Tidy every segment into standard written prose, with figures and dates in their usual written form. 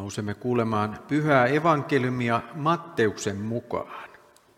Nousemme kuulemaan pyhää evankeliumia Matteuksen mukaan.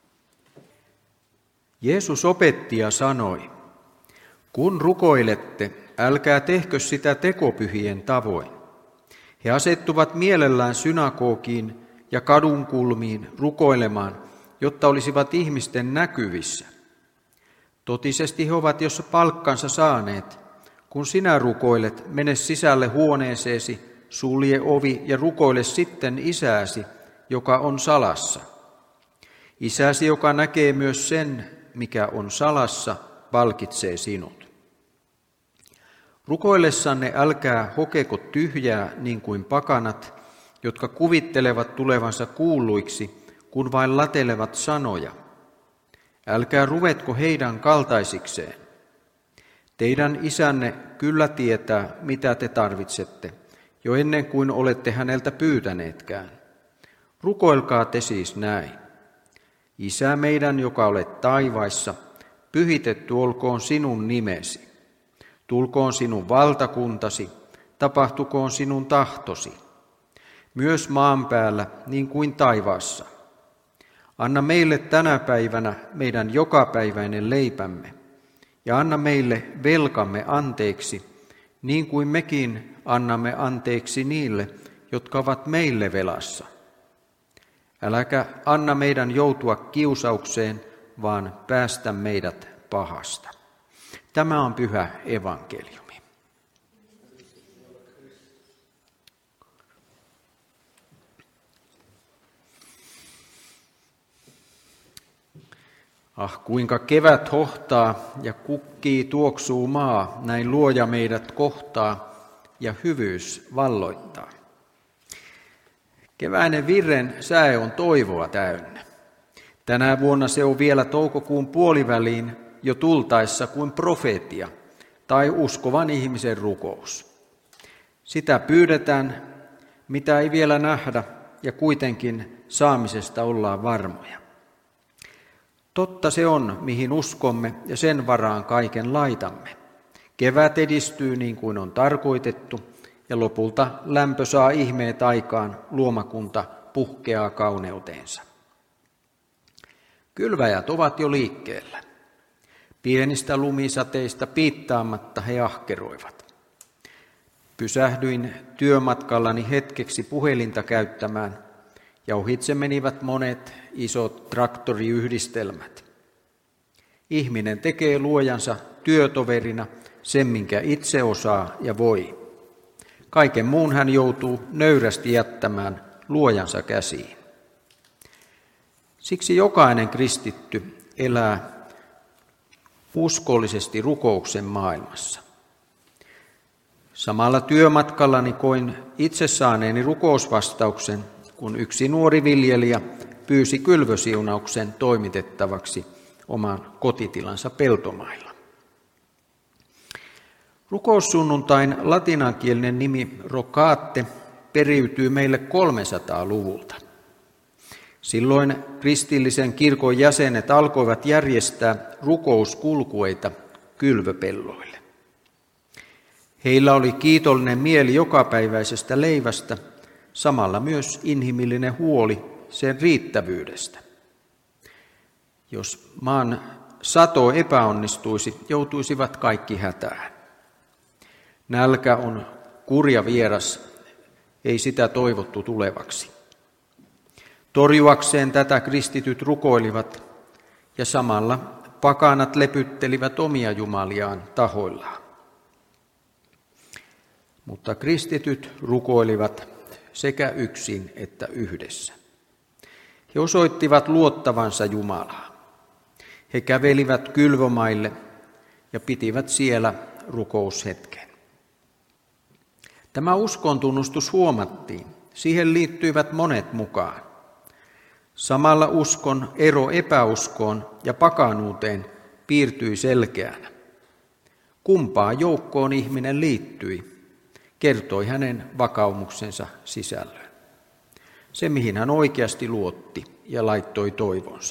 Jeesus opetti ja sanoi, kun rukoilette, älkää tehkö sitä tekopyhien tavoin. He asettuvat mielellään synagogiin ja kadunkulmiin rukoilemaan, jotta olisivat ihmisten näkyvissä. Totisesti he ovat jo palkkansa saaneet. Kun sinä rukoilet, mene sisälle huoneeseesi, sulje ovi ja rukoile sitten Isääsi, joka on salassa. Isäsi, joka näkee myös sen, mikä on salassa, palkitsee sinut. Rukoillessanne älkää hokeko tyhjää niin kuin pakanat, jotka kuvittelevat tulevansa kuulluiksi, kun vain latelevat sanoja. Älkää ruvetko heidän kaltaisikseen. Teidän isänne kyllä tietää, mitä te tarvitsette, jo ennen kuin olette häneltä pyytäneetkään. Rukoilkaa te siis näin. Isä meidän, joka olet taivaissa, pyhitetty olkoon sinun nimesi. Tulkoon sinun valtakuntasi, tapahtukoon sinun tahtosi. Myös maan päällä niin kuin taivaassa. Anna meille tänä päivänä meidän jokapäiväinen leipämme, ja anna meille velkamme anteeksi, niin kuin mekin annamme anteeksi niille, jotka ovat meille velassa. Äläkä anna meidän joutua kiusaukseen, vaan päästä meidät pahasta. Tämä on pyhä evankeliumi. Kuinka kevät hohtaa ja kukkii tuoksuu maa, näin Luoja meidät kohtaa ja hyvyys valloittaa. Keväinen virren sää on toivoa täynnä. Tänä vuonna se on vielä toukokuun puoliväliin jo tultaessa kuin profeetia tai uskovan ihmisen rukous. Sitä pyydetään, mitä ei vielä nähdä, ja kuitenkin saamisesta ollaan varmoja. Totta se on, mihin uskomme, ja sen varaan kaiken laitamme. Kevät edistyy niin kuin on tarkoitettu, ja lopulta lämpö saa ihmeet aikaan, luomakunta puhkeaa kauneuteensa. Kylväjät ovat jo liikkeellä. Pienistä lumisateista piittaamatta he ahkeroivat. Pysähdyin työmatkallani hetkeksi puhelinta käyttämään, ja ohitse menivät monet isot traktoriyhdistelmät. Ihminen tekee Luojansa työtoverina sen, minkä itse osaa ja voi. Kaiken muun hän joutuu nöyrästi jättämään Luojansa käsiin. Siksi jokainen kristitty elää uskollisesti rukouksen maailmassa. Samalla työmatkallani koin itse saaneeni rukousvastauksen, kun yksi nuori viljelijä pyysi kylvösiunauksen toimitettavaksi oman kotitilansa peltomailla. Rukoussunnuntain latinankielinen nimi rocate periytyy meille 300-luvulta. Silloin kristillisen kirkon jäsenet alkoivat järjestää rukouskulkueita kylvöpelloille. Heillä oli kiitollinen mieli jokapäiväisestä leivästä, samalla myös inhimillinen huoli sen riittävyydestä. Jos maan sato epäonnistuisi, joutuisivat kaikki hätään. Nälkä on kurja vieras, ei sitä toivottu tulevaksi. Torjuakseen tätä kristityt rukoilivat, ja samalla pakanat lepyttelivät omia jumaliaan tahoillaan. Mutta kristityt rukoilivat sekä yksin että yhdessä. He osoittivat luottavansa Jumalaa. He kävelivät kylvömaille ja pitivät siellä rukoushetken. Tämä uskontunnustus huomattiin. Siihen liittyivät monet mukaan. Samalla uskon ero epäuskoon ja pakanuuteen piirtyi selkeänä. Kumpaan joukkoon ihminen liittyi, kertoi hänen vakaumuksensa sisällön. Se, mihin hän oikeasti luotti ja laittoi toivonsa.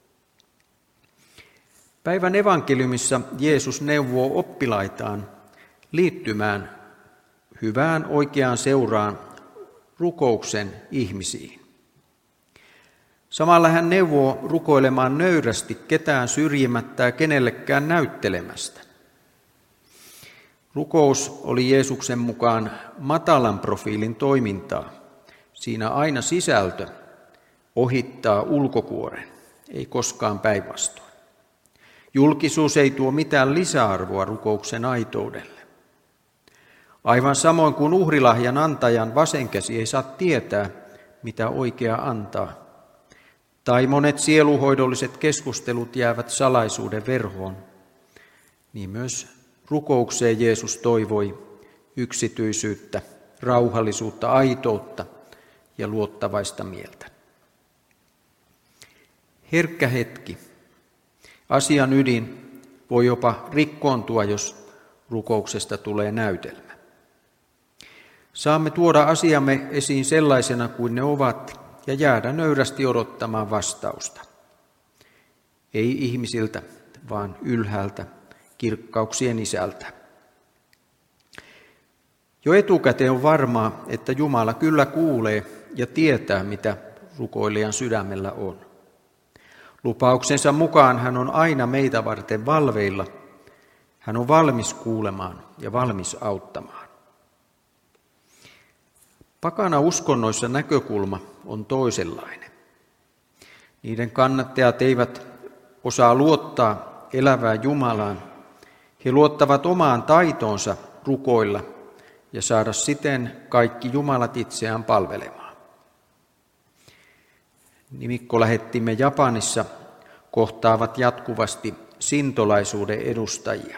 Päivän evankeliumissa Jeesus neuvoo oppilaitaan liittymään hyvään oikeaan seuraan rukouksen ihmisiin. Samalla hän neuvoo rukoilemaan nöyrästi ketään syrjimättä ja kenellekään näyttelemästä. Rukous oli Jeesuksen mukaan matalan profiilin toimintaa. Siinä aina sisältö ohittaa ulkokuoren, ei koskaan päinvastoin. Julkisuus ei tuo mitään lisäarvoa rukouksen aitoudelle. Aivan samoin kuin uhrilahjan antajan vasen käsi ei saa tietää, mitä oikea antaa. Tai monet sieluhoidolliset keskustelut jäävät salaisuuden verhoon, niin myös rukoukseen Jeesus toivoi yksityisyyttä, rauhallisuutta, aitoutta ja luottavaista mieltä. Herkkä hetki, asian ydin voi jopa rikkoontua, jos rukouksesta tulee näytelmä. Saamme tuoda asiamme esiin sellaisena kuin ne ovat ja jäädä nöyrästi odottamaan vastausta. Ei ihmisiltä, vaan ylhäältä, kirkkauksien isältä. Jo etukäteen on varmaa, että Jumala kyllä kuulee ja tietää, mitä rukoilijan sydämellä on. Lupauksensa mukaan hän on aina meitä varten valveilla. Hän on valmis kuulemaan ja valmis auttamaan. Pakana uskonnoissa näkökulma on toisenlainen. Niiden kannattajat eivät osaa luottaa elävään Jumalaan. He luottavat omaan taitoonsa rukoilla ja saada siten kaikki jumalat itseään palvelemaan. Nimikkolähettimme Japanissa kohtaavat jatkuvasti sintolaisuuden edustajia.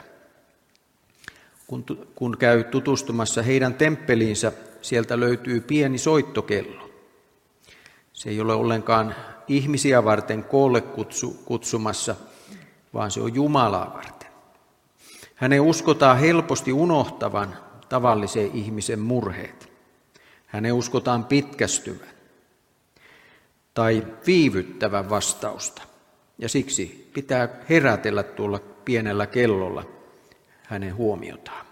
Kun käy tutustumassa heidän temppeliinsä, sieltä löytyy pieni soittokello. Se ei ole ollenkaan ihmisiä varten koolle kutsumassa, vaan se on Jumalaa varten. Hänen uskotaan helposti unohtavan tavallisen ihmisen murheet. Hänen uskotaan pitkästyvän tai viivyttävän vastausta. Ja siksi pitää herätellä tuolla pienellä kellolla hänen huomiotaan.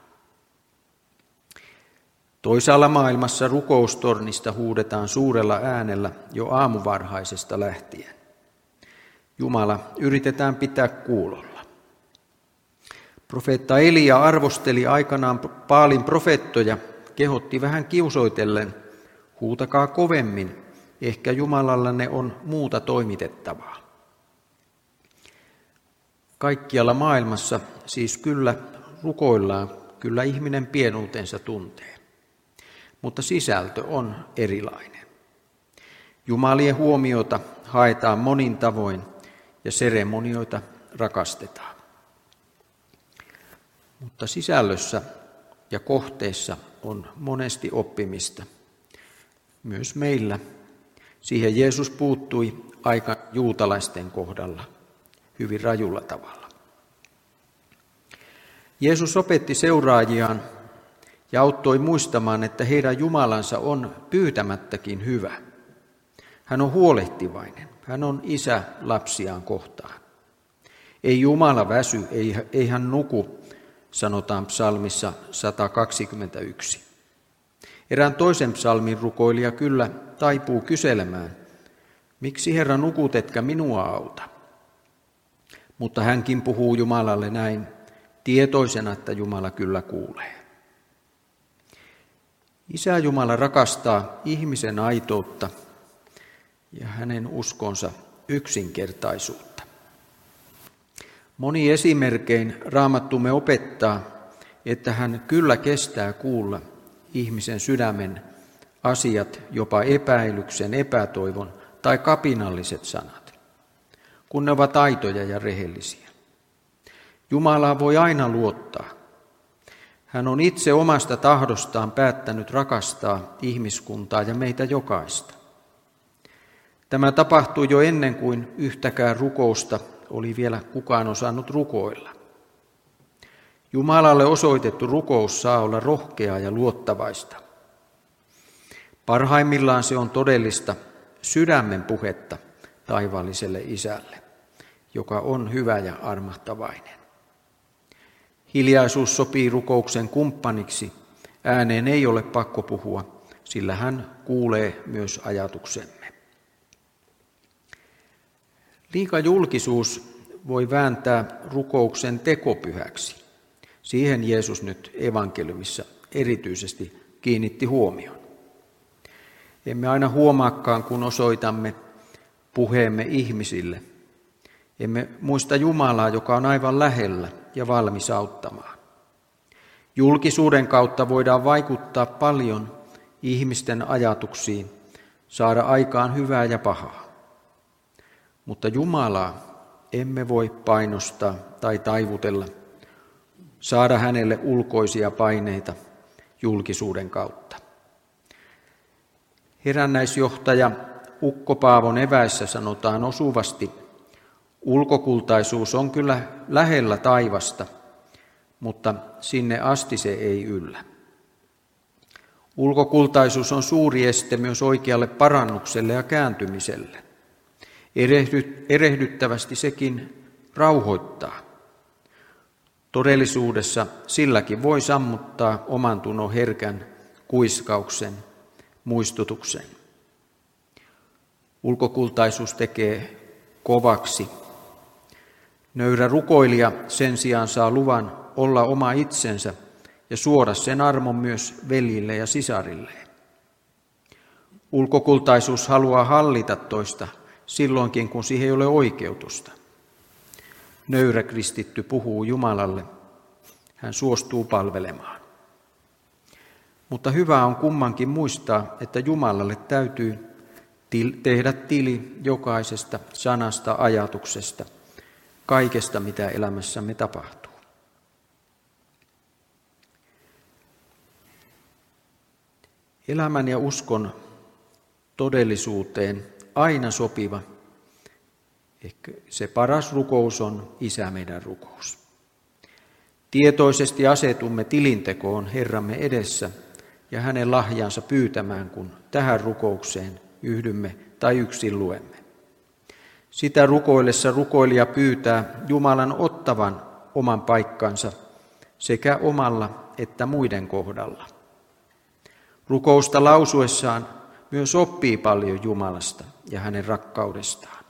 Toisaalla maailmassa rukoustornista huudetaan suurella äänellä jo aamuvarhaisesta lähtien. Jumala yritetään pitää kuulolla. Profeetta Elia arvosteli aikanaan Baalin profeettoja, kehotti vähän kiusoitellen, huutakaa kovemmin, ehkä Jumalallanne on muuta toimitettavaa. Kaikkialla maailmassa siis kyllä rukoillaan, kyllä ihminen pienuutensa tuntee, mutta sisältö on erilainen. Jumalien huomiota haetaan monin tavoin ja seremonioita rakastetaan. Mutta sisällössä ja kohteessa on monesti oppimista. Myös meillä. Siihen Jeesus puuttui aika juutalaisten kohdalla hyvin rajulla tavalla. Jeesus opetti seuraajiaan ja auttoi muistamaan, että heidän Jumalansa on pyytämättäkin hyvä. Hän on huolehtivainen. Hän on isä lapsiaan kohtaan. Ei Jumala väsy, ei hän nuku, sanotaan psalmissa 121. Erään toisen psalmin rukoilija kyllä taipuu kyselemään, miksi Herra nukut etkä minua auta? Mutta hänkin puhuu Jumalalle näin, tietoisena, että Jumala kyllä kuulee. Isä Jumala rakastaa ihmisen aitoutta ja hänen uskonsa yksinkertaisuutta. Moni esimerkein Raamattumme opettaa, että hän kyllä kestää kuulla ihmisen sydämen asiat, jopa epäilyksen, epätoivon tai kapinalliset sanat, kun ne ovat aitoja ja rehellisiä. Jumalaa voi aina luottaa. Hän on itse omasta tahdostaan päättänyt rakastaa ihmiskuntaa ja meitä jokaista. Tämä tapahtui jo ennen kuin yhtäkään rukousta oli vielä kukaan osannut rukoilla. Jumalalle osoitettu rukous saa olla rohkeaa ja luottavaista. Parhaimmillaan se on todellista sydämen puhetta taivaalliselle Isälle, joka on hyvä ja armahtavainen. Hiljaisuus sopii rukouksen kumppaniksi. Ääneen ei ole pakko puhua. sillä hän kuulee myös ajatuksemme. Liika julkisuus voi vääntää rukouksen tekopyhäksi. Siihen Jeesus nyt evankeliumissa erityisesti kiinnitti huomion. Emme aina huomaakaan, kun osoitamme puheemme ihmisille. Emme muista Jumalaa, joka on aivan lähellä ja valmis auttamaan. Julkisuuden kautta voidaan vaikuttaa paljon ihmisten ajatuksiin, saada aikaan hyvää ja pahaa. Mutta Jumalaa emme voi painostaa tai taivutella, saada hänelle ulkoisia paineita julkisuuden kautta. Herännäisjohtaja Ukko Paavon eväissä sanotaan osuvasti, ulkokultaisuus on kyllä lähellä taivasta, mutta sinne asti se ei yllä. Ulkokultaisuus on suuri este myös oikealle parannukselle ja kääntymiselle. Erehdyttävästi sekin rauhoittaa. Todellisuudessa silläkin voi sammuttaa oman tunnon herkän kuiskauksen, muistutuksen. Ulkokultaisuus tekee kovaksi. Nöyrä rukoilija sen sijaan saa luvan olla oma itsensä ja suoda sen armon myös veljille ja sisarilleen. Ulkokultaisuus haluaa hallita toista silloinkin, kun siihen ei ole oikeutusta. Nöyrä kristitty puhuu Jumalalle. Hän suostuu palvelemaan. Mutta hyvä on kummankin muistaa, että Jumalalle täytyy tehdä tili jokaisesta sanasta, ajatuksesta, kaikesta mitä elämässämme tapahtuu. Elämän ja uskon todellisuuteen aina sopiva, ehkä se paras rukous on Isä meidän rukous. Tietoisesti asetumme tilintekoon Herramme edessä ja hänen lahjansa pyytämään, kun tähän rukoukseen yhdymme tai yksin luemme. Sitä rukoillessa rukoilija pyytää Jumalan ottavan oman paikkansa sekä omalla että muiden kohdalla. Rukousta lausuessaan myös oppii paljon Jumalasta ja hänen rakkaudestaan.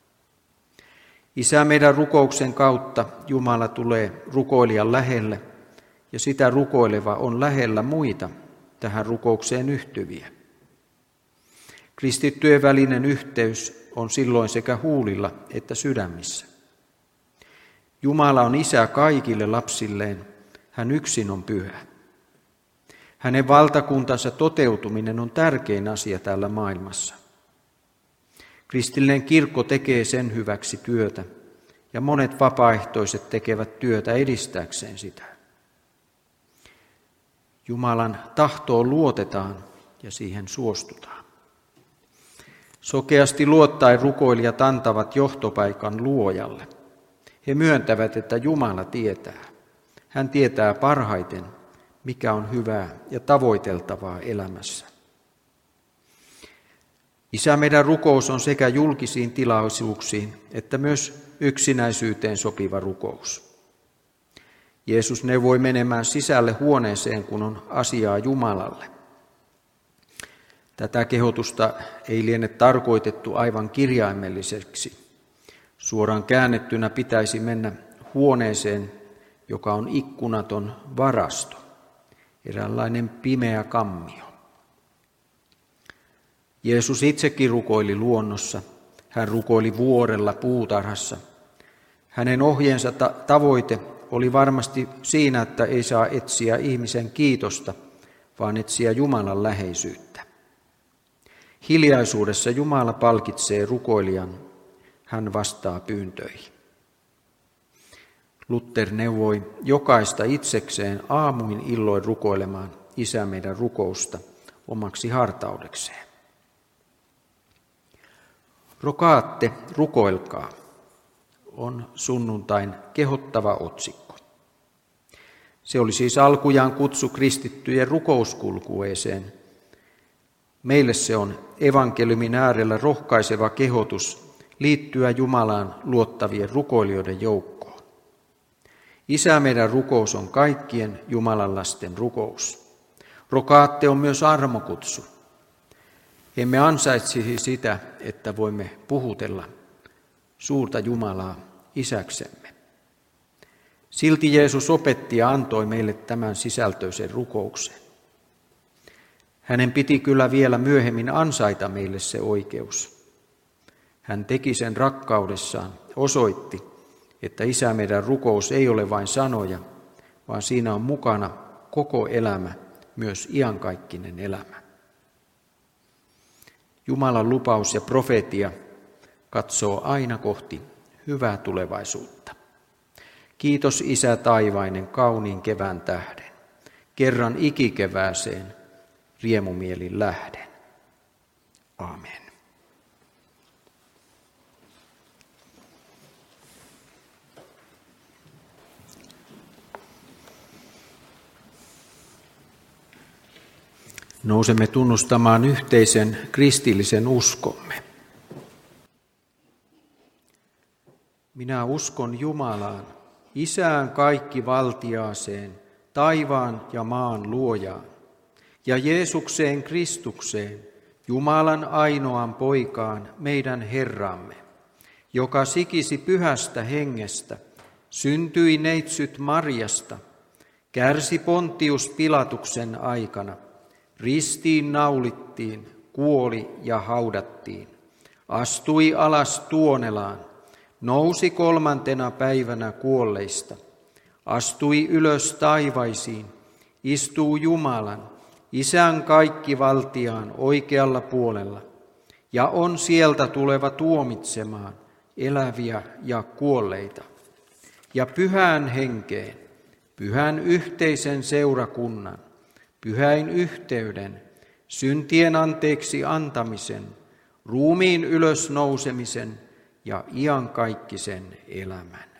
Isä meidän rukouksen kautta Jumala tulee rukoilijan lähelle ja sitä rukoileva on lähellä muita tähän rukoukseen yhtyviä. Kristittyjen välinen yhteys on silloin sekä huulilla että sydämissä. Jumala on Isä kaikille lapsilleen, hän yksin on pyhä. Hänen valtakuntansa toteutuminen on tärkein asia täällä maailmassa. Kristillinen kirkko tekee sen hyväksi työtä, ja monet vapaaehtoiset tekevät työtä edistääkseen sitä. Jumalan tahtoon luotetaan ja siihen suostutaan. Sokeasti luottaen rukoilijat antavat johtopaikan luojalle. He myöntävät, että Jumala tietää. Hän tietää parhaiten, mikä on hyvää ja tavoiteltavaa elämässä. Isä meidän rukous on sekä julkisiin tilaisuuksiin että myös yksinäisyyteen sopiva rukous. Jeesus neuvoi menemään sisälle huoneeseen, kun on asiaa Jumalalle. Tätä kehotusta ei liene tarkoitettu aivan kirjaimelliseksi. Suoraan käännettynä pitäisi mennä huoneeseen, joka on ikkunaton varasto, eräänlainen pimeä kammio. Jeesus itsekin rukoili luonnossa. Hän rukoili vuorella puutarhassa. Hänen ohjeensa tavoite oli varmasti siinä, että ei saa etsiä ihmisen kiitosta, vaan etsiä Jumalan läheisyyttä. Hiljaisuudessa Jumala palkitsee rukoilijan. Hän vastaa pyyntöihin. Luther neuvoi jokaista itsekseen aamuin illoin rukoilemaan Isä meidän rukousta omaksi hartaudekseen. Rokaatte, rukoilkaa, on sunnuntain kehottava otsikko. Se oli siis alkujaan kutsu kristittyjen rukouskulkueeseen. Meille se on evankeliumin äärellä rohkaiseva kehotus liittyä Jumalaan luottavien rukoilijoiden joukkoon. Isä meidän rukous on kaikkien Jumalan lasten rukous. Prokaatte on myös armokutsu. Emme ansaitsisi sitä, että voimme puhutella suurta Jumalaa isäksemme. Silti Jeesus opetti ja antoi meille tämän sisältöisen rukouksen. Hänen piti kyllä vielä myöhemmin ansaita meille se oikeus. Hän teki sen rakkaudessaan, osoitti, että Isä meidän rukous ei ole vain sanoja, vaan siinä on mukana koko elämä, myös iankaikkinen elämä. Jumalan lupaus ja profeetia katsoo aina kohti hyvää tulevaisuutta. Kiitos Isä taivainen kauniin kevään tähden, kerran ikikevääseen riemumielin lähden. Aamen. Nousemme tunnustamaan yhteisen kristillisen uskomme. Minä uskon Jumalaan, Isään kaikkivaltiaaseen, taivaan ja maan luojaan, ja Jeesukseen Kristukseen, Jumalan ainoan poikaan, meidän Herramme, joka sikisi pyhästä hengestä, syntyi neitsyt Marjasta, kärsi Pontius Pilatuksen aikana, ristiin naulittiin, kuoli ja haudattiin, astui alas Tuonelaan, nousi 3. päivänä kuolleista, astui ylös taivaisiin, istuu Jumalan, Isän kaikkivaltiaan oikealla puolella, ja on sieltä tuleva tuomitsemaan eläviä ja kuolleita. Ja pyhään henkeen, pyhän yhteisen seurakunnan, pyhäin yhteyden, syntien anteeksi antamisen, ruumiin ylösnousemisen ja iankaikkisen elämän.